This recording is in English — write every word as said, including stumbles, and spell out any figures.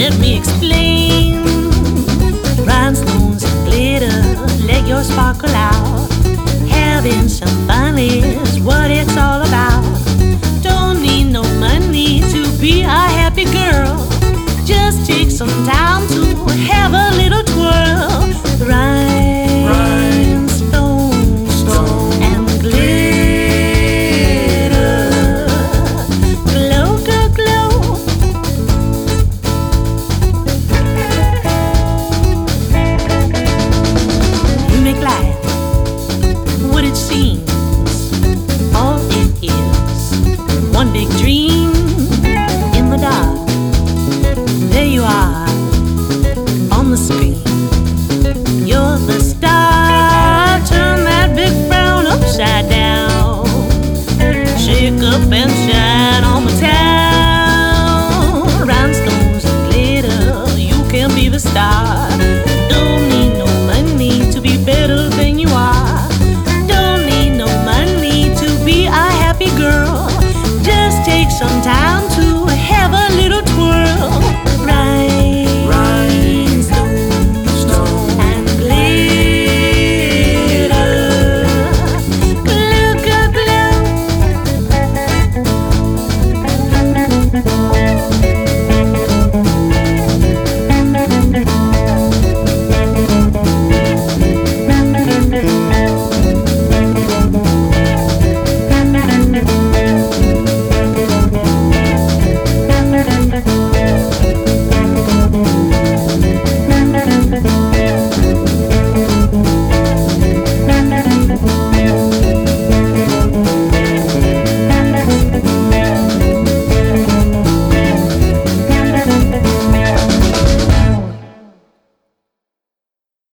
Let me explain. Rhinestones and glitter, let your sparkle out. Having some fun is what it's all about. Don't need no money to be a happy girl. Just take some time